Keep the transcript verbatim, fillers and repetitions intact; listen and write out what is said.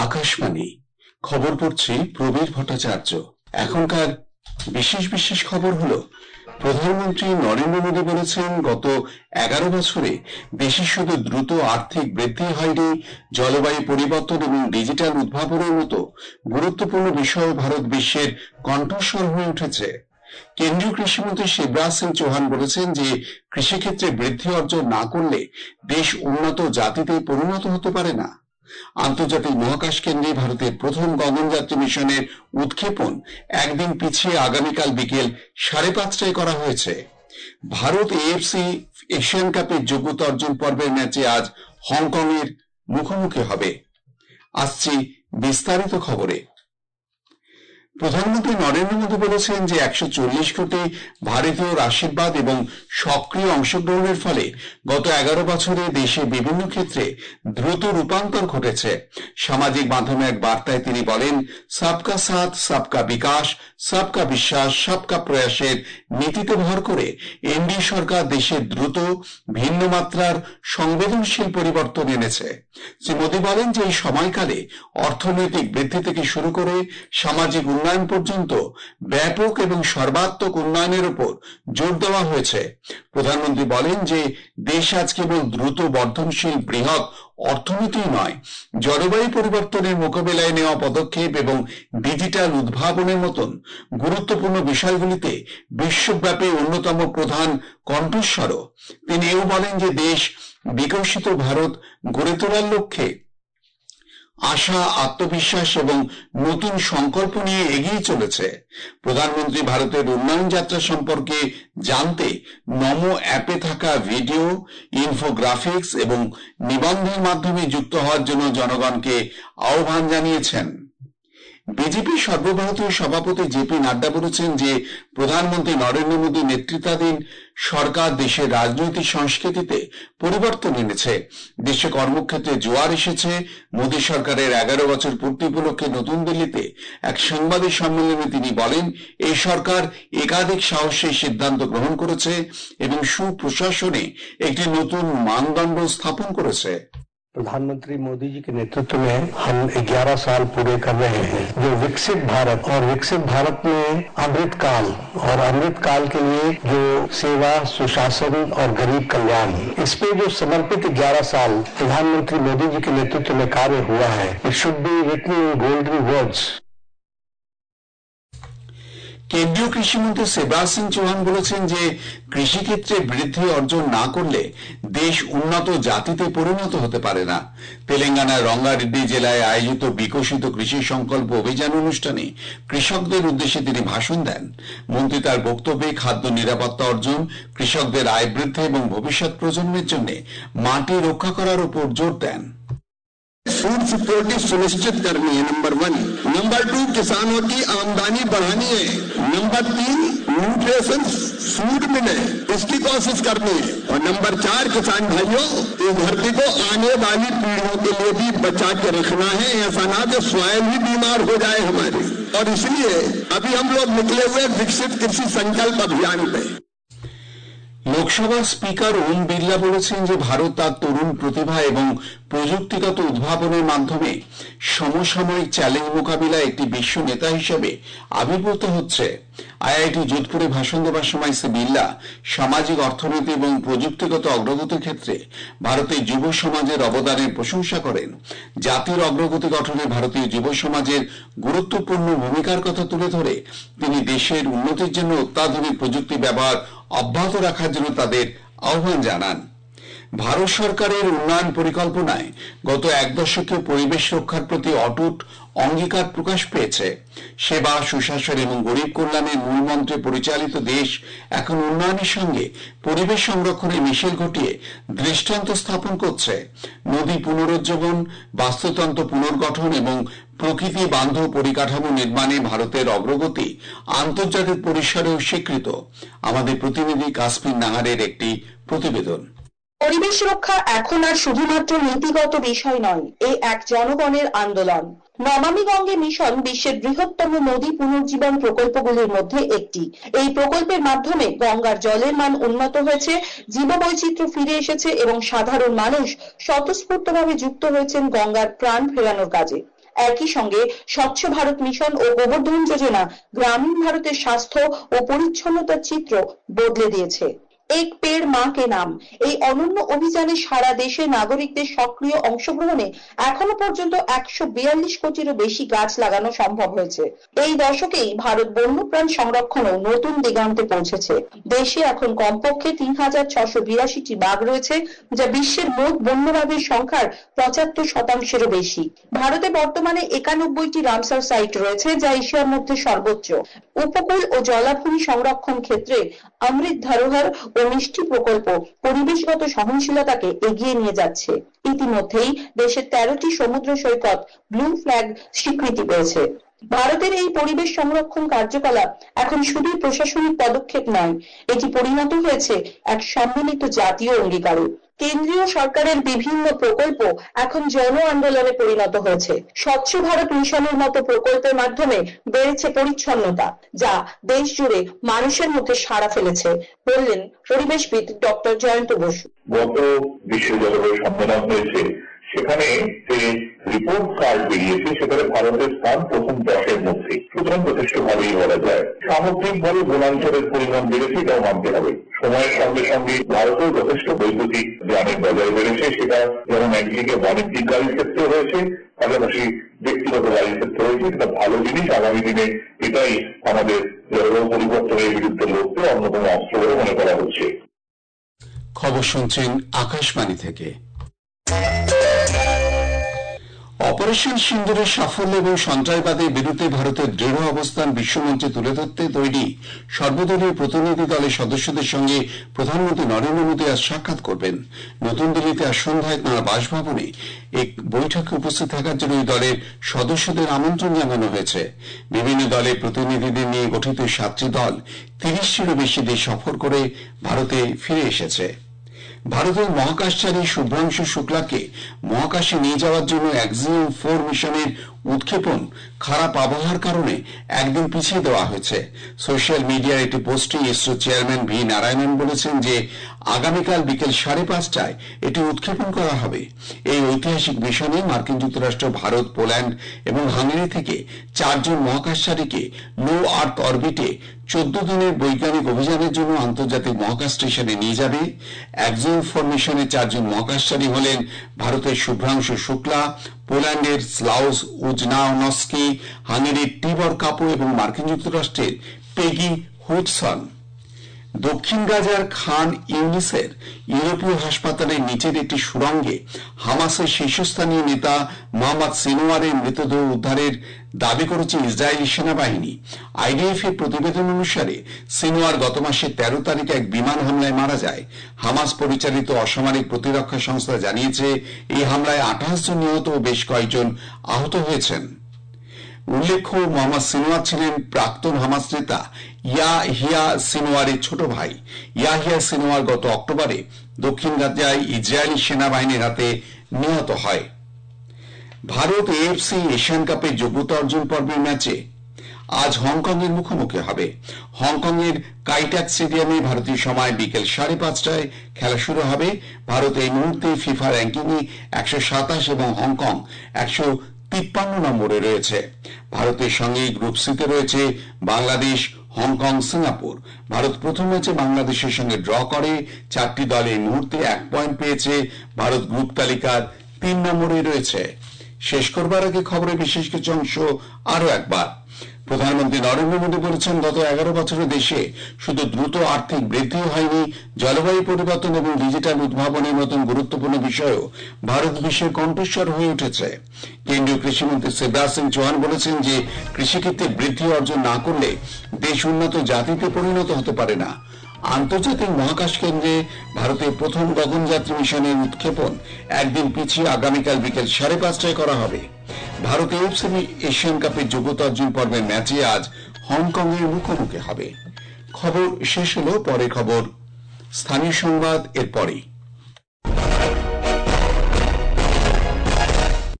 আকাশবাণী খবর পড়ছি প্রবীর ভট্টাচার্য। এখনকার বিশেষ বিশেষ খবর হলো, প্রধানমন্ত্রী নরেন্দ্র মোদী বলেছেন, গত এগারো বছরে দেশে শুধু দ্রুত আর্থিক বৃদ্ধি হয়নি, জলবায়ু পরিবর্তন এবং ডিজিটাল উদ্ভাবনের মতো গুরুত্বপূর্ণ বিষয়ে ভারত বিশ্বের কণ্ঠস্বর হয়ে উঠেছে। কেন্দ্রীয় কৃষিমন্ত্রী শিবরাজ সিং চৌহান বলেছেন যে কৃষিক্ষেত্রে বৃদ্ধি অর্জন না করলে দেশ উন্নত জাতিতে পরিণত হতে পারে না। আন্তর্জাতিক মহাকাশ কেন্দ্রে ভারতের প্রথম গগনযাত্রী মিশনের উৎক্ষেপণ একদিন পিছিয়ে আগামীকাল বিকেল সাড়ে পাঁচটায় করা হয়েছে। ভারত এএফসি এশিয়ান কাপের যোগ্যতা অর্জন পর্বের ম্যাচে আজ হংকং এর মুখোমুখি হবে। আসছি বিস্তারিত খবরে। প্রধানমন্ত্রী নরেন্দ্র মোদী বলেছেন যে একশো চল্লিশ কোটি ভারতীয়র আশীর্বাদ এবং সক্রিয় অংশগ্রহণের ফলে গত এগারো বছরে দেশে বিভিন্ন ক্ষেত্রে দ্রুত রূপান্তর ঘটেছে। সামাজিক মাধ্যমে এক বার্তায় তিনি বলেন, সবকা সাথ সবকা বিকাশ সবকা বিশ্বাস সবকা প্রয়াসের নীতিতে ভর করে এনডিএ সরকার দেশের দ্রুত ভিন্ন মাত্রার সংবেদনশীল পরিবর্তন এনেছে। শ্রী মোদী বলেন যে এই সময়কালে অর্থনৈতিক বৃদ্ধি থেকে শুরু করে সামাজিক উন্নয়ন পর্যন্ত ব্যাপক এবং সর্বাত্মক উন্নয়নের উপর জোর দেওয়া হয়েছে। প্রধানমন্ত্রী বলেন যে দেশ আজ কেবল দ্রুত বর্ধনশীল বৃহৎ অর্থনীতি নয়, জলবায়ু পরিবর্তনের মোকাবিলায় নেওয়া পদক্ষেপ এবং ডিজিটাল উদ্ভাবনের মতন গুরুত্বপূর্ণ বিষয়গুলিতে বিশ্বব্যাপী অন্যতম প্রধান কণ্ঠস্বরও। তিনি এও বলেন যে দেশ বিকশিত ভারত গড়ে তোলার লক্ষ্যে আশা, আত্মবিশ্বাস এবং নতুন সংকল্প নিয়ে এগিয়ে চলেছে। প্রধানমন্ত্রী ভারতের উন্নয়ন যাত্রা সম্পর্কে জানতে নমো অ্যাপে থাকা ভিডিও, ইনফোগ্রাফিক্স এবং নিবন্ধের মাধ্যমে যুক্ত হওয়ার জন্য জনগণকে আহ্বান জানিয়েছেন। বিজেপি সর্বভারতীয় সভাপতি জেপি নাড্ডা বলেছেন যে প্রধানমন্ত্রী নরেন্দ্র মোদী নেতৃত্বাধীন সরকার দেশের রাজনৈতিক সংস্কৃতিতে পরিবর্তন এনেছে। দেশে কর্মক্ষেত্রে জোয়ার এসেছে। মোদী সরকারের এগারো বছর পূর্তি উপলক্ষে নতুন দিল্লিতে এক সাংবাদিক সম্মেলনে তিনি বলেন, এই সরকার একাধিক সাহসী সিদ্ধান্ত গ্রহণ করেছে এবং সুপ্রশাসনে একটি নতুন मानदंड स्थापन করেছে। प्रधानमंत्री मोदी जी के नेतृत्व में हम ग्यारह साल पूरे कर रहे हैं, जो विकसित भारत और विकसित भारत में अमृत काल और अमृत काल के लिए जो सेवा, सुशासन और गरीब कल्याण, इस पे जो समर्पित ग्यारह साल प्रधानमंत्री मोदी जी के नेतृत्व में कार्य हुआ है, it should be written in golden words. কেন্দ্রীয় কৃষিমন্ত্রী শিবরাজ সিং চৌহান বলেছেন যে কৃষিক্ষেত্রে বৃদ্ধি অর্জন না করলে দেশ উন্নত জাতিতে পরিণত হতে পারে না। তেলেঙ্গানার রঙ্গারেড্ডি জেলায় আয়োজিত বিকশিত কৃষি সংকল্প অভিযান অনুষ্ঠানে কৃষকদের উদ্দেশ্যে তিনি ভাষণ দেন। মন্ত্রী তার বক্তব্যে খাদ্য নিরাপত্তা অর্জন, কৃষকদের আয় বৃদ্ধি এবং ভবিষ্যৎ প্রজন্মের জন্য মাটি রক্ষা করার উপর জোর দেন। फूड सिक्योरिटी सुनिश्चित करनी है, नंबर वन। नंबर टू, किसानों की आमदनी बढ़ानी है। नंबर तीन, न्यूट्रिशन फूड मिले, इसकी कोशिश करनी है। और नंबर चार, किसान भाइयों, इस धरती को आने वाली पीढ़ियों के लिए भी बचा के रखना है, ऐसा ना कि स्वयं ही बीमार हो जाए हमारे। और इसलिए अभी हम लोग निकले हुए विकसित कृषि संकल्प अभियान पे। লোকসভার স্পিকার ওম বিড়লা বলেছেন যে ভারত তার তরুণ প্রতিভা এবং প্রযুক্তিগত উদ্ভাবনের মাধ্যমে সমসাময়িক চ্যালেঞ্জ মোকাবিলায় একটি বিশ্ব নেতা হিসেবে আবির্ভূত হচ্ছে। আইআইটি যোধপুরে ভাষণ দেওয়ার সময় শ্রী বিড়লা সামাজিক, অর্থনৈতিক এবং প্রযুক্তিগত অগ্রগতির ক্ষেত্রে ভারতের যুব সমাজের অবদানের প্রশংসা করেন। জাতির অগ্রগতি গঠনে ভারতীয় যুব সমাজের গুরুত্বপূর্ণ ভূমিকার কথা তুলে ধরে তিনি দেশের উন্নতির জন্য অত্যাধুনিক প্রযুক্তি ব্যবহার অব্যাহত রাখার জন্য তাদের আহ্বান জানান। ভারত সরকারের উন্নয়ন পরিকল্পনায় গত এক দশকে পরিবেশ রক্ষার প্রতি অটুট অঙ্গীকার প্রকাশ পেয়েছে। সেবা, সুশাসন এবং গরিব কল্যাণের মূল মন্ত্রে পরিচালিত দেশ এখন উন্নয়নের সঙ্গে পরিবেশ সংরক্ষণের মিশেল ঘটিয়ে দৃষ্টান্ত স্থাপন করছে। নদী পুনরুজ্জীবন, বাস্তুতন্ত্র পুনর্গঠন এবং প্রকৃতি বান্ধব পরিকাঠামো নির্মাণে ভারতের অগ্রগতি আন্তর্জাতিক পরিসরেও স্বীকৃত। আমাদের প্রতিনিধি কাশ্মীর নাহারের একটি প্রতিবেদন। পরিবেশ রক্ষা এখন আর শুধুমাত্র নীতিগত বিষয় নয়, এ এক জনগণের আন্দোলন। নমামি গঙ্গে মিশন বিশ্বের বৃহত্তম নদী পুনর্জীবন প্রকল্পগুলির মধ্যে একটি। এই প্রকল্পের মাধ্যমে গঙ্গার জলের মান উন্নত হয়েছে, জীববৈচিত্র্য ফিরে এসেছে এবং সাধারণ মানুষ স্বতঃস্ফূর্তভাবে যুক্ত হয়েছেন গঙ্গার প্রাণ ফেরানোর কাজে। একই সঙ্গে স্বচ্ছ ভারত মিশন ও গোবর্ধন যোজনা গ্রামীণ ভারতের স্বাস্থ্য ও পরিচ্ছন্নতার চিত্র বদলে দিয়েছে। এক পেড় মা কে নাম এই অনন্য অভিযানে সারা দেশে নাগরিকদের সক্রিয় অংশগ্রহণে এখনো পর্যন্ত একশো বিয়াল্লিশ কোটিরও বেশি গাছ লাগানো সম্ভব হয়েছে। এই দশকেই ভারত বন্যপ্রাণ সংরক্ষণেও নতুন দিগন্তে পৌঁছেছে। দেশে এখন কমপক্ষে তিন হাজার ছশো বিরাশিটি বাঘ রয়েছে, যা বিশ্বের মোট বন্য বাঘের সংখ্যার পঁচাত্তর শতাংশেরও বেশি। ভারতে বর্তমানে একানব্বইটি রামসার সাইট রয়েছে, যা এশিয়ার মধ্যে সর্বোচ্চ। উপকূল ও জলাভূমি সংরক্ষণ ক্ষেত্রে অমৃত ধরোহর ও মিষ্টি প্রকল্প পরিবেশগত সহনশীলতাকে এগিয়ে নিয়ে যাচ্ছে। ইতিমধ্যেই দেশের তেরোটি সমুদ্র সৈকত ব্লু ফ্ল্যাগ স্বীকৃতি পেয়েছে। ভারতের এই পরিবেশ সংরক্ষণ কার্যকলাপ এখন শুধু প্রশাসনিক পদক্ষেপ নয়, এটি পরিণত হয়েছে এক সম্মিলিত জাতীয় অঙ্গীকারে। কেন্দ্রীয় সরকারের বিভিন্ন প্রকল্প এখন জন আন্দোলনে পরিণত হয়েছে। স্বচ্ছ ভারত মিশনের মতো প্রকল্পের মাধ্যমে বেড়েছে পরিচ্ছন্নতা, যা দেশ জুড়ে মানুষের মধ্যে সাড়া ফেলেছে, বললেন পরিবেশবিদ ডক্টর জয়ন্ত বসু। গত বিশ্ব জলবায়ু সম্মেলন হয়েছে, সেখানে যে রিপোর্ট কার্ড বেরিয়েছে সেখানে ভারতের স্থান প্রথম দশের মধ্যে, সুতরাং যথেষ্ট ভাবেই বলা যায়। সামগ্রিকভাবে বনাঞ্চলের পরিমাণ বেড়েছে, এটাও মানতে হবে। সময়ের সঙ্গে সঙ্গে ভারতেও যথেষ্ট বৈদ্যুতিক জ্ঞানের বাজার বেড়েছে, সেটা যেমন একদিকে বাণিজ্যিক গাড়ির ক্ষেত্রে হয়েছে, পাশাপাশি ব্যক্তিগত গাড়ির ক্ষেত্রে হয়েছে। এটা ভালো জিনিস। আগামী দিনে এটাই আমাদের জলবায়ু পরিবর্তনের বিরুদ্ধে লড়তে অন্যতম অস্ত্র বলে মনে করা হচ্ছে। খবর শুনছেন আকাশবাণী থেকে। অপারেশন সিন্দুরের সাফল্য এবং সন্ত্রাসবাদের বিরুদ্ধে ভারতের দৃঢ় অবস্থান বিশ্বমঞ্চে তুলে ধরতে তৈরি সর্বদলীয় প্রতিনিধি দলের সদস্যদের সঙ্গে প্রধানমন্ত্রী নরেন্দ্র মোদী আজ সাক্ষাৎ করবেন। নতুন দিল্লিতে আজ সন্ধ্যায় তাঁর বাসভবনে এক বৈঠকে উপস্থিত থাকার জন্য এই দলের সদস্যদের আমন্ত্রণ জানানো হয়েছে। বিভিন্ন দলের প্রতিনিধিদের নিয়ে গঠিত সাতটি দল তিরিশটিরও বেশি দেশ সফর করে ভারতে ফিরে এসেছে। ভারতের মহাকাশচারী শুভ্রাংশু শুক্লাকে মহাকাশে নিয়ে যাওয়ার জন্য অ্যাক্সিওম ফোর মিশনের উৎক্ষেপণ খারাপ আবহাওয়ার কারণে একদিন পিছিয়ে দেওয়া হয়েছে। সোশ্যাল মিডিয়ার একটি পোস্টে ইসরো চেয়ারম্যান ভি নারায়ণন বলেছেন যে আগামীকাল বিকেল সাড়ে পাঁচটায় এটি উৎক্ষেপণ করা হবে। এই ঐতিহাসিক মিশনে মার্কিন যুক্তরাষ্ট্র, ভারত, পোল্যান্ড এবং হাঙ্গেরি থেকে চারজন মহাকাশচারীকে লো আর্থ অরবিটে চোদ্দ দিনের বৈজ্ঞানিক অভিযানের জন্য আন্তর্জাতিক মহাকাশ স্টেশনে নিয়ে যাবে। অ্যাক্সিওম ফোর মিশনের চারজন মহাকাশচারী হলেন ভারতের শুভ্রাংশু শুক্লা, পোল্যান্ডের স্লাউস উজনাওনস্কি, হাঙ্গেরির টিবর কাপু এবং মার্কিন যুক্তরাষ্ট্রের পেগি হুইটসন। দক্ষিণ গাজার খান ইউনিসের ইউরোপীয় হাসপাতালের নিচের একটি সুড়ঙ্গে হামাসের শীর্ষস্থানীয় নেতা মোহাম্মদ সিনোয়ারের মৃতদেহ উদ্ধারের দাবি করেছে ইসরায়েলি সেনাবাহিনী। আইডিএফ এর প্রতিবেদন অনুসারে সিনোয়ার গত মাসের তেরো তারিখে এক বিমান হামলায় মারা যায়। হামাস পরিচালিত অসামরিক প্রতিরক্ষা সংস্থা জানিয়েছে এই হামলায় আঠাশ জন নিহত ও বেশ কয়েকজন আহত হয়েছেন। উল্লেখ্য, মোহাম্মদ সিনোয়ার ছিলেন প্রাক্তন হামাস নেতা ইয়াহিয়া সিনোয়ারের ছোট ভাই। ইয়াহিয়া সিনোয়ার গত অক্টোবরে দক্ষিণ গাজায় ইসরায়েলি সেনাবাহিনীর হাতে নিহত হয়। ভারত এএফসি এশিয়ান কাপের যোগ্যতা অর্জন পর্বের ম্যাচে আজ হংকংয়ের মুখোমুখি হবে। হংকংয়ের কাইটাক স্টেডিয়ামে ভারতীয় সময় বিকেল সাড়ে পাঁচটায় খেলা শুরু হবে। ভারত এই মুহূর্তে ফিফা র্যাঙ্কিংয়ে একশো সাতাশ এবং হংকং একশো তিপ্পান্ন নম্বরে রয়েছে। ভারতের সঙ্গে গ্রুপ সিতে রয়েছে বাংলাদেশ, হংকং, সিঙ্গাপুর। ভারত প্রথম ম্যাচে বাংলাদেশের সঙ্গে ড্র করে। চারটি দল এই মুহূর্তে এক পয়েন্ট পেয়েছে। ভারত গ্রুপ তালিকার তিন নম্বরে রয়েছে। শেষ করবার আগে খবরের বিশেষ কিছু অংশ আরো একবার। প্রধানমন্ত্রী নরেন্দ্র মোদী বলেছেন, গত এগারো বছরে দেশে শুধু দ্রুত আর্থিক বৃদ্ধি হয়নি, জলবায়ু পরিবর্তন এবং ডিজিটাল উদ্ভাবনের মতন গুরুত্বপূর্ণ বিষয়েও ভারত বিশ্বের কণ্ঠস্বর হয়ে উঠেছে। কেন্দ্রীয় কৃষিমন্ত্রী শিবরাজ সিং চৌহান বলেছেন যে কৃষিক্ষেত্রে বৃদ্ধি অর্জন না করলে দেশ উন্নত জাতিতে পরিণত হতে পারে না। আন্তর্জাতিক মহাকাশ কেন্দ্রে ভারতের প্রথম গগনযাত্রী মিশনের উৎক্ষেপণ একদিন পিছিয়ে আগামীকাল বিকেল সাড়ে পাঁচটায় করা হবে। ভারত এএফসি এশিয়ান কাপের যোগ্যতা অর্জন পর্বের ম্যাচে আজ হংকং এর মুখোমুখি হবে। খবর শেষ হলো, পরে খবর স্থানীয় সংবাদ এর পরেই।